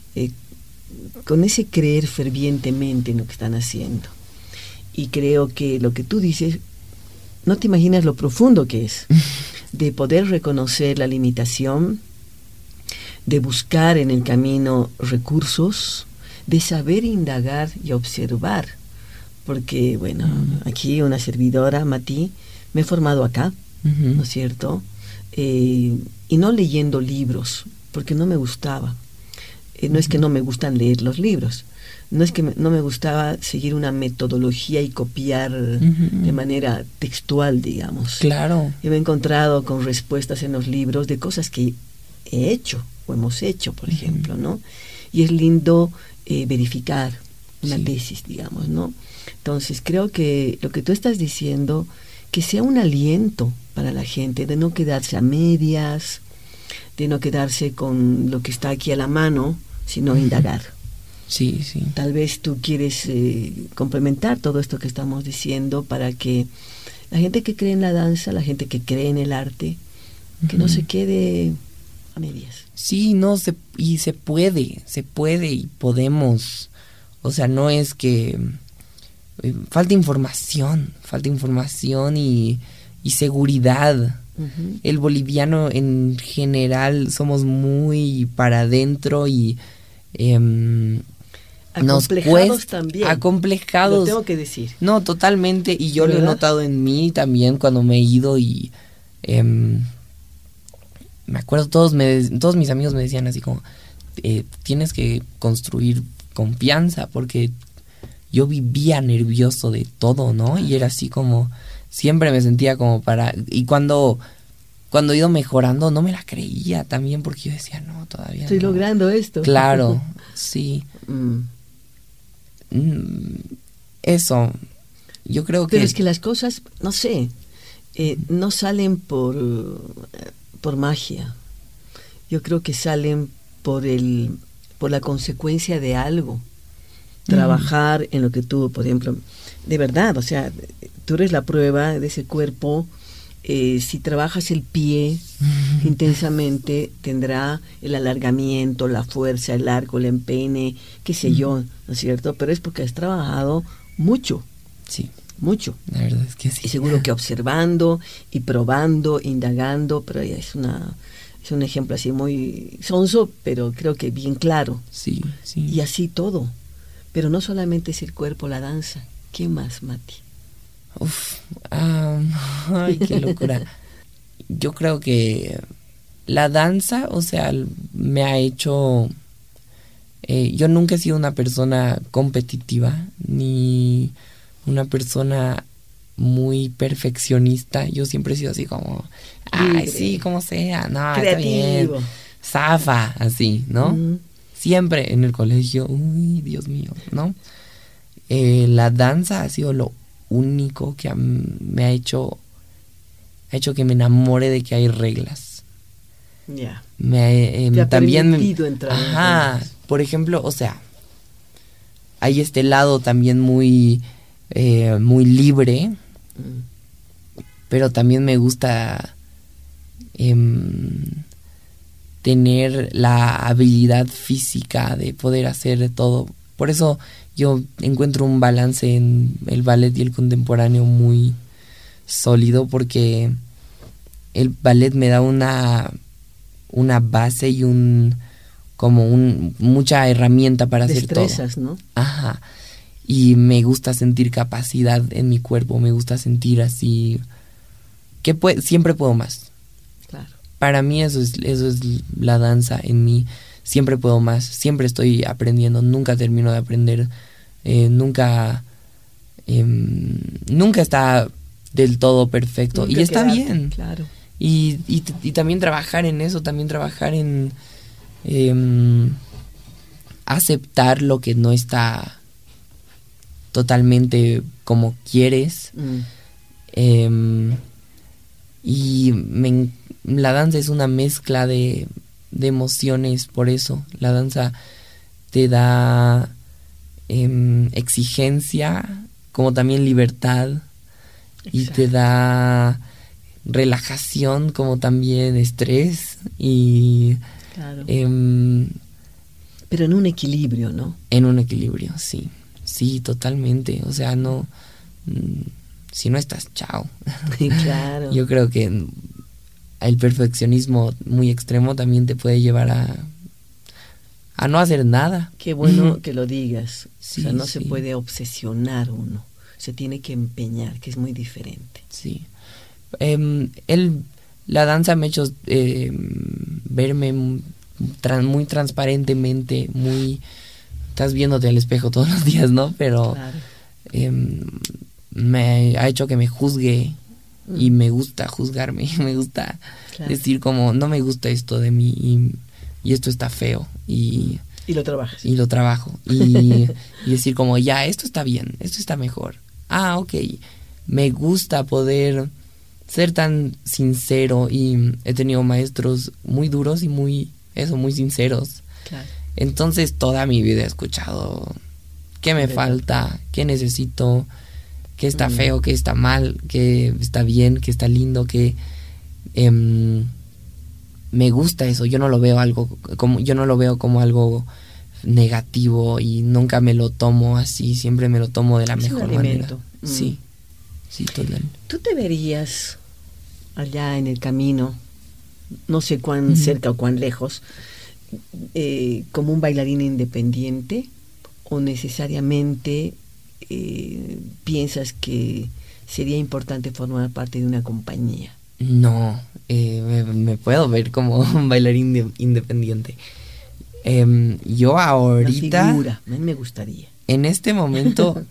S2: creer fervientemente en lo que están haciendo. Y creo que lo que tú dices, no te imaginas lo profundo que es, de poder reconocer la limitación, de buscar en el camino recursos, de saber indagar y observar. Porque, bueno, aquí una servidora, Mati, me he formado acá, ¿no es cierto? Y no leyendo libros, porque no me gustaba. No es que no me gustan leer los libros, no es que no me gustaba seguir una metodología y copiar de manera textual, digamos.
S3: Claro.
S2: Yo me he encontrado con respuestas en los libros de cosas que he hecho o hemos hecho, por ejemplo, ¿no? Y es lindo verificar una tesis, digamos, ¿no? Entonces creo que lo que tú estás diciendo, que sea un aliento para la gente, de no quedarse a medias, de no quedarse con lo que está aquí a la mano, sino indagar.
S3: Sí, sí.
S2: Tal vez tú quieres complementar todo esto que estamos diciendo para que la gente que cree en la danza, la gente que cree en el arte, que no se quede a medias.
S3: Sí, no, se puede y podemos. O sea, no es que falta información y seguridad. El boliviano en general somos muy para adentro y
S2: acomplejados también.
S3: Acomplejados.
S2: Lo tengo que decir.
S3: No, totalmente. Y yo
S2: ¿verdad?
S3: lo he notado en mí también cuando me he ido y me acuerdo todos mis amigos me decían así como tienes que construir confianza porque yo vivía nervioso de todo, ¿no? Y era así como siempre me sentía como y cuando he ido mejorando no me la creía también porque yo decía, no, todavía
S2: estoy
S3: no.
S2: logrando esto.
S3: Claro, sí. Eso, yo creo que...
S2: Pero es que las cosas, no sé, no salen por magia. Yo creo que salen por la consecuencia de algo. Trabajar en lo que tú, por ejemplo, de verdad, o sea, tú eres la prueba de ese cuerpo. Si trabajas el pie intensamente, tendrá el alargamiento, la fuerza, el arco, el empeine, qué sé yo, ¿no es cierto? Pero es porque has trabajado mucho.
S3: Sí.
S2: Mucho.
S3: La verdad es que sí.
S2: Y seguro que observando y probando, indagando, pero es un ejemplo así muy sonso, pero creo que bien claro.
S3: Sí, sí.
S2: Y así todo. Pero no solamente es el cuerpo, la danza. ¿Qué más, Mati?
S3: Ay, qué locura. Yo creo que la danza, o sea, me ha hecho... yo nunca he sido una persona competitiva, ni una persona muy perfeccionista. Yo siempre he sido así como... Ay, sí, como sea. No,
S2: creativo.
S3: Está bien. Zafa, así, ¿no? Siempre en el colegio, uy, Dios mío, ¿no? La danza ha sido lo único que me ha hecho que me enamore de que hay reglas.
S2: Ya.
S3: Te ha
S2: también permitido entrar.
S3: Ajá. Por ejemplo, o sea, hay este lado también muy libre, pero también me gusta tener la habilidad física de poder hacer todo. Por eso yo encuentro un balance en el ballet y el contemporáneo muy sólido, porque el ballet me da una base y mucha herramienta para hacer todo.
S2: Destrezas, ¿no?
S3: Ajá. Y me gusta sentir capacidad en mi cuerpo, me gusta sentir así que siempre puedo más.
S2: Claro.
S3: Para mí eso es la danza en mí. Siempre puedo más, siempre estoy aprendiendo, nunca termino de aprender, nunca está del todo perfecto.
S2: Nunca
S3: y está
S2: quedarte,
S3: bien.
S2: Claro.
S3: Y también trabajar en eso, también trabajar en aceptar lo que no está totalmente como quieres. Y la danza es una mezcla de emociones, por eso la danza te da exigencia como también libertad. Exacto. Y te da relajación como también estrés y
S2: claro. Pero en un equilibrio, ¿no?
S3: En un equilibrio, sí, totalmente. O sea, no, si no estás, chao.
S2: Claro.
S3: Yo creo que el perfeccionismo muy extremo también te puede llevar a no hacer nada.
S2: Qué bueno que lo digas.
S3: Sí,
S2: o sea, no se puede obsesionar uno. Se tiene que empeñar, que es muy diferente.
S3: Sí. La danza me ha hecho verme muy transparentemente, muy estás viéndote al espejo todos los días, ¿no? Pero
S2: Claro.
S3: Me ha hecho que me juzgue y me gusta juzgarme, me gusta
S2: Claro.
S3: decir como, no me gusta esto de mí y esto está feo y
S2: Y lo trabajas.
S3: lo trabajo y decir como, ya, esto está bien, esto está mejor. Ah, ok, me gusta poder ser tan sincero y he tenido maestros muy duros y muy sinceros.
S2: Claro.
S3: Entonces toda mi vida he escuchado qué me falta, qué necesito, qué está feo, qué está mal, qué está bien, qué está lindo, qué me gusta eso. Yo no lo veo como algo negativo y nunca me lo tomo así, siempre me lo tomo de la
S2: Es un
S3: mejor manera.
S2: alimento.
S3: Sí, totalmente.
S2: ¿Tú te verías allá en el camino, no sé cuán cerca o cuán lejos, como un bailarín independiente o necesariamente piensas que sería importante formar parte de una compañía?
S3: No, me puedo ver como un bailarín independiente. Yo ahorita,
S2: Una figura, a mí me gustaría.
S3: en este momento,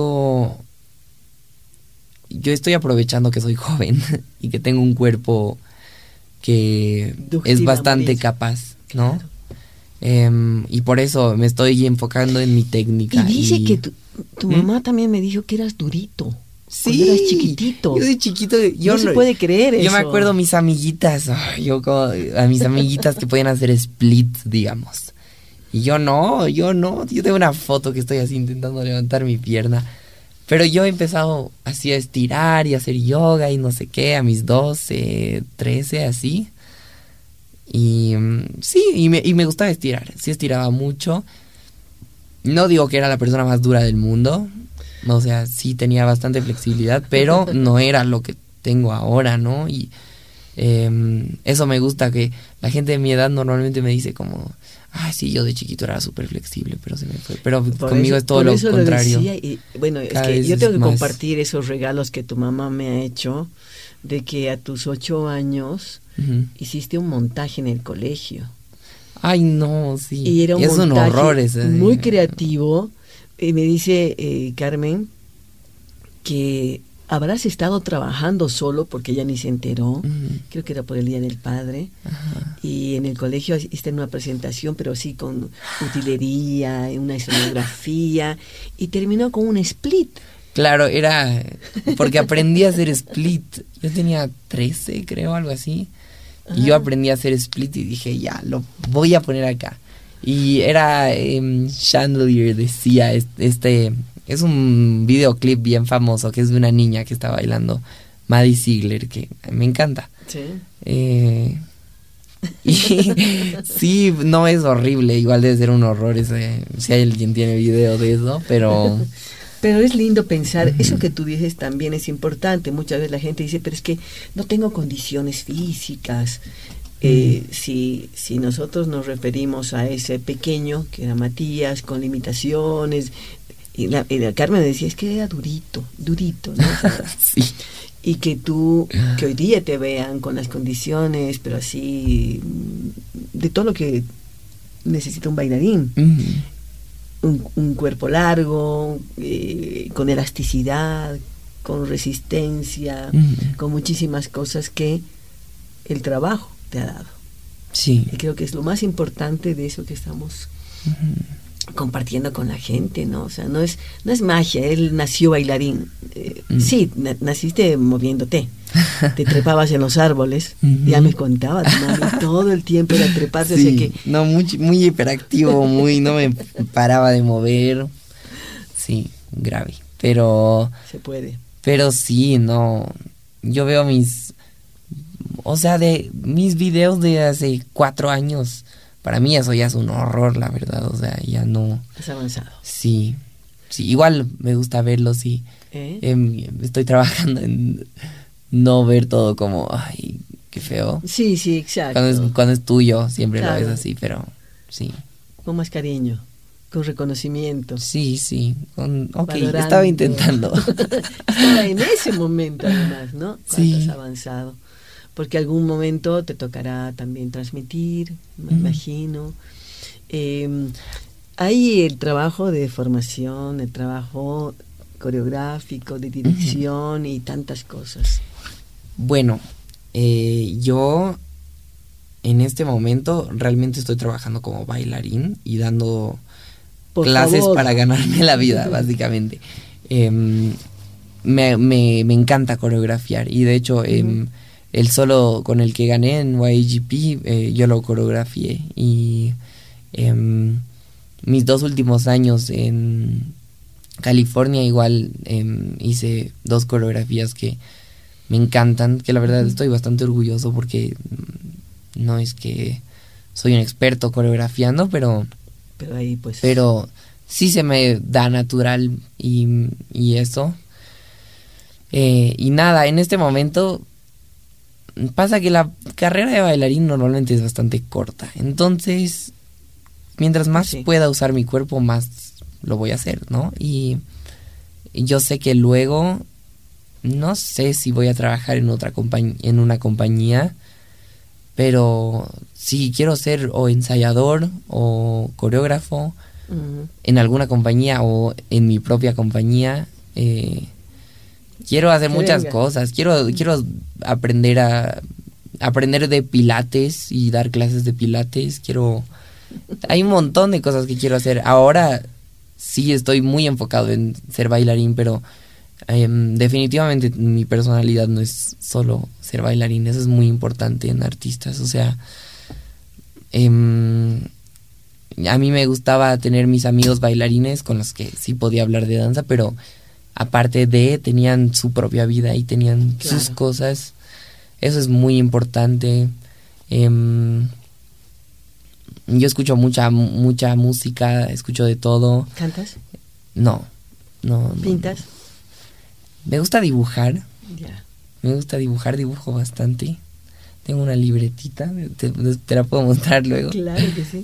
S3: yo estoy aprovechando que soy joven y que tengo un cuerpo que es bastante capaz, ¿no?
S2: Claro.
S3: Y por eso me estoy enfocando en mi técnica.
S2: Y dice que tu mamá también me dijo que eras durito.
S3: Sí,
S2: cuando eras chiquitito.
S3: Yo de chiquito,
S2: no se puede creer eso.
S3: Yo me acuerdo mis amiguitas, a mis amiguitas que podían hacer split, digamos. Y yo no, yo tengo una foto que estoy así intentando levantar mi pierna. Pero yo he empezado así a estirar y a hacer yoga y no sé qué, a mis 12, 13, así. Y sí, y me gustaba estirar, sí estiraba mucho. No digo que era la persona más dura del mundo, o sea, sí tenía bastante flexibilidad, pero no era lo que tengo ahora, ¿no? Y eso me gusta, que la gente de mi edad normalmente me dice como, ay, sí, yo de chiquito era súper flexible, pero se me fue. Pero conmigo es todo lo contrario.
S2: Decía, y, bueno, es que yo tengo que compartir esos regalos que tu mamá me ha hecho, de que a tus 8 años hiciste un montaje en el colegio.
S3: Ay, no, sí.
S2: Y era un
S3: es un horror ese.
S2: Muy creativo. Y me dice Carmen que habrás estado trabajando solo porque ella ni se enteró. Creo que era por el Día del Padre. Y en el colegio hiciste una presentación, pero sí con utilería, una escenografía, y terminó con un split.
S3: Claro, era porque aprendí a hacer split. Yo tenía 13, creo, algo así. Y yo aprendí a hacer split y dije, ya, lo voy a poner acá. Y era Chandelier, decía, es un videoclip bien famoso que es de una niña que está bailando, Maddie Ziegler, que me encanta.
S2: Sí.
S3: Y sí, no, es horrible, igual debe ser un horror si alguien tiene video de eso, pero
S2: es lindo pensar, eso que tú dices también es importante. Muchas veces la gente dice, pero es que no tengo condiciones físicas. Si nosotros nos referimos a ese pequeño, que era Matías, con limitaciones, y la Carmen decía, es que era durito, ¿no? O sea,
S3: sí.
S2: Y que hoy día te vean con las condiciones, pero así, de todo lo que necesita un bailarín. Un cuerpo largo, con elasticidad, con resistencia, con muchísimas cosas que el trabajo te ha dado.
S3: Sí.
S2: Y creo que es lo más importante de eso que estamos compartiendo con la gente, ¿no? O sea, no es magia. Él nació bailarín. Sí, naciste moviéndote. Te trepabas en los árboles. Ya me contaba tu mami, todo el tiempo era treparse.
S3: Sí,
S2: o sea que,
S3: no, muy hiperactivo, no me paraba de mover. Sí, grave. Pero
S2: se puede.
S3: Pero sí, no. Yo veo mis videos de hace 4 años. Para mí eso ya es un horror, la verdad. O sea, ya no.
S2: Has avanzado.
S3: Sí, igual me gusta verlos y estoy trabajando en no ver todo como, ay, qué feo.
S2: Sí, exacto.
S3: Cuando es tuyo, siempre
S2: claro.
S3: lo ves así, pero sí.
S2: Con más cariño, con reconocimiento.
S3: Sí.
S2: Valorando.
S3: Estaba intentando.
S2: Estaba en ese momento, además, ¿no? Cuando has avanzado. Porque algún momento te tocará también transmitir, me imagino. Ahí el trabajo de formación, el trabajo coreográfico, de dirección y tantas cosas.
S3: Bueno, yo en este momento realmente estoy trabajando como bailarín y dando clases para ganarme la vida, básicamente. Me encanta coreografiar y de hecho el solo con el que gané en YGP yo lo coreografié y mis 2 últimos años en California igual hice 2 coreografías que me encantan, que la verdad estoy bastante orgulloso porque no es que soy un experto coreografiando, pero
S2: ahí pues...
S3: Pero sí se me da natural y eso. Y nada, en este momento pasa que la carrera de bailarín normalmente es bastante corta. Entonces, mientras más pueda usar mi cuerpo, más lo voy a hacer, ¿no? Y yo sé que luego, no sé si voy a trabajar en una compañía, pero si quiero ser o ensayador o coreógrafo en alguna compañía o en mi propia compañía, quiero hacer muchas cosas. Quiero aprender de pilates y dar clases de pilates. Hay un montón de cosas que quiero hacer. Ahora sí estoy muy enfocado en ser bailarín, pero definitivamente mi personalidad no es solo ser bailarín. Eso es muy importante en artistas. O sea, a mí me gustaba tener mis amigos bailarines con los que sí podía hablar de danza, pero aparte tenían su propia vida y tenían sus cosas. Eso es muy importante. Yo escucho mucha música, escucho de todo.
S2: ¿Cantas?
S3: No.
S2: ¿Pintas?
S3: Me gusta dibujar.
S2: Ya.
S3: Me gusta dibujar, dibujo bastante. Tengo una libretita, te la puedo mostrar luego.
S2: Claro que sí.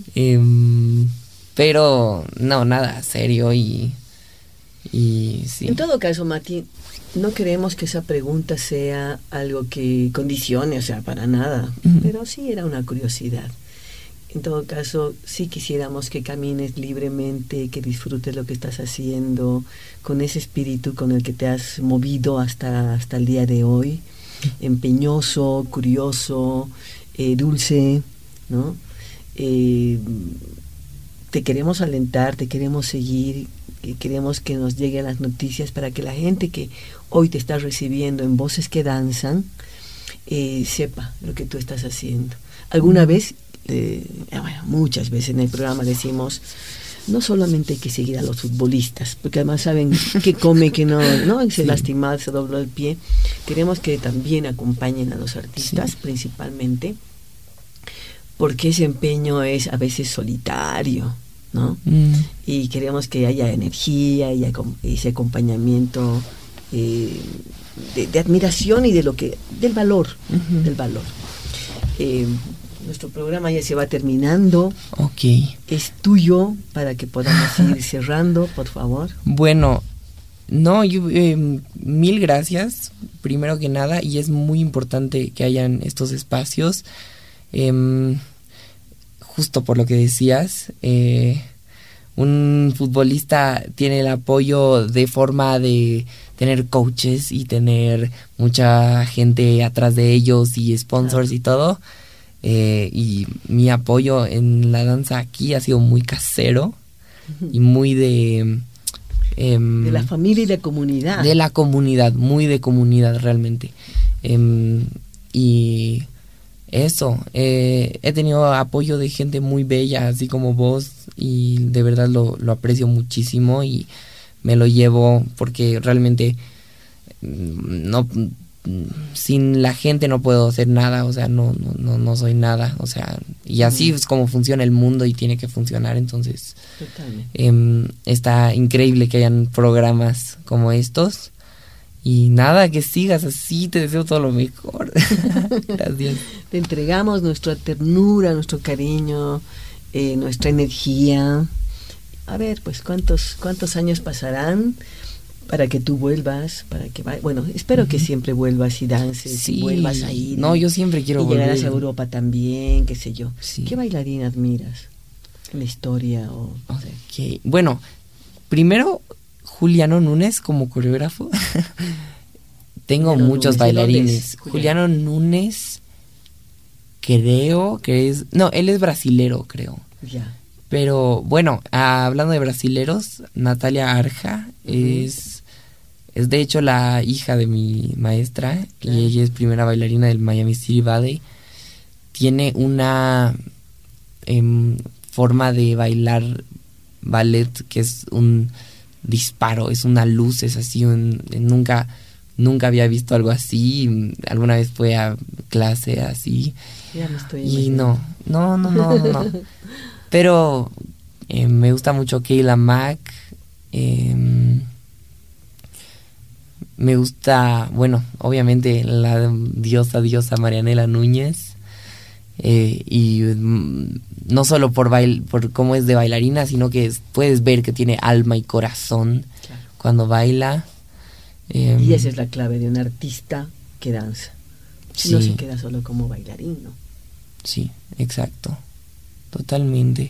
S3: Pero no, nada serio y sí.
S2: En todo caso, Mati, no queremos que esa pregunta sea algo que condicione, o sea, para nada. Pero sí era una curiosidad. En todo caso, sí quisiéramos que camines libremente, que disfrutes lo que estás haciendo, con ese espíritu con el que te has movido hasta el día de hoy, empeñoso, curioso, dulce, ¿no? Te queremos alentar, te queremos seguir, queremos que nos lleguen las noticias para que la gente que hoy te está recibiendo en Voces que Danzan sepa lo que tú estás haciendo. Alguna vez, muchas veces en el programa decimos, no solamente hay que seguir a los futbolistas, porque además saben que come, que no se lastima, se dobló el pie. Queremos que también acompañen a los artistas, principalmente, porque ese empeño es a veces solitario, ¿no? Y queremos que haya energía y ese acompañamiento de admiración y del valor, del valor. Nuestro programa ya se va terminando.
S3: Ok.
S2: Es tuyo para que podamos ir cerrando, por favor.
S3: Bueno, mil gracias, primero que nada, y es muy importante que hayan estos espacios, justo por lo que decías, un futbolista tiene el apoyo de forma de tener coaches y tener mucha gente atrás de ellos y sponsors y todo. Y mi apoyo en la danza aquí ha sido muy casero y muy de
S2: la familia y de comunidad.
S3: De la comunidad, muy de comunidad realmente. Y eso, he tenido apoyo de gente muy bella, así como vos, y de verdad lo aprecio muchísimo y me lo llevo porque realmente sin la gente no puedo hacer nada, o sea, no soy nada, o sea, y así es como funciona el mundo y tiene que funcionar. Entonces está increíble que hayan programas como estos y nada, que sigas así, te deseo todo lo mejor. Gracias.
S2: Te entregamos nuestra ternura, nuestro cariño, nuestra energía. A ver, pues cuántos años pasarán para que tú vuelvas, espero que siempre vuelvas y dances, y vuelvas a ir.
S3: No, yo siempre quiero volver.
S2: Y llegarás a Europa también, qué sé yo.
S3: Sí.
S2: ¿Qué bailarina admiras? La historia
S3: Ok. Bueno, primero Juliano Núñez como coreógrafo. Tengo
S2: Juliano
S3: muchos
S2: Núñez,
S3: bailarines.
S2: ¿dónde es
S3: Juliano Núñez, creo que es... No, él es brasilero, creo.
S2: Ya.
S3: Pero bueno, hablando de brasileros, Natalia Arja es de hecho la hija de mi maestra,
S2: Claro.
S3: y ella es primera bailarina del Miami City Ballet. Tiene una forma de bailar ballet que es un disparo, es una luz, es así, nunca había visto algo así. Alguna vez fue a clase así
S2: Ya me estoy
S3: y
S2: imaginando.
S3: no. Pero me gusta mucho Kayla Mack. Me gusta, bueno, obviamente la diosa Marianela Núñez. Y no solo por cómo es de bailarina, sino que puedes ver que tiene alma y corazón
S2: Claro.
S3: cuando baila.
S2: Y esa es la clave de un artista que danza.
S3: Sí.
S2: No se queda solo como bailarín, ¿no?
S3: Sí, exacto. Totalmente.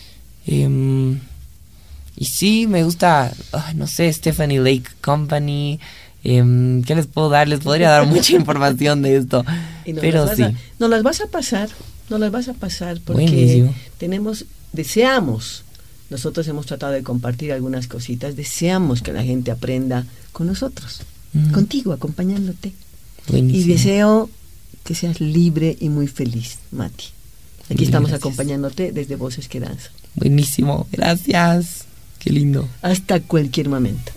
S3: Y sí, me gusta, no sé, Stephanie Lake Company. ¿Qué les puedo dar? Les podría dar mucha información de esto.
S2: Y
S3: Pero sí.
S2: nos las vas a pasar porque
S3: Buenísimo.
S2: deseamos, nosotros hemos tratado de compartir algunas cositas, deseamos que la gente aprenda con nosotros, contigo, acompañándote.
S3: Buenísimo.
S2: Y deseo que seas libre y muy feliz, Mati. Aquí estamos
S3: Gracias.
S2: acompañándote desde Voces que Danzan.
S3: Buenísimo, gracias. Qué lindo.
S2: Hasta cualquier momento.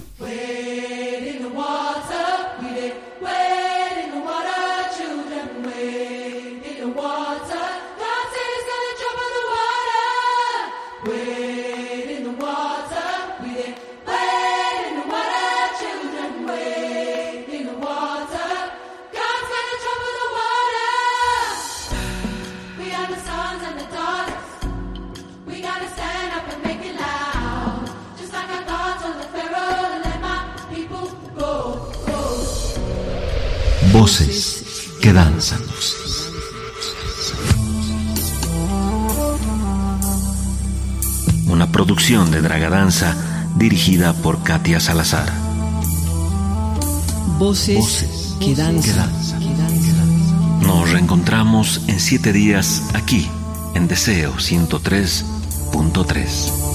S1: Voces que danzan. Una producción de Dragadanza dirigida por Katia Salazar.
S2: Voces que danzan.
S1: Nos reencontramos en 7 días aquí en Deseo 103.3.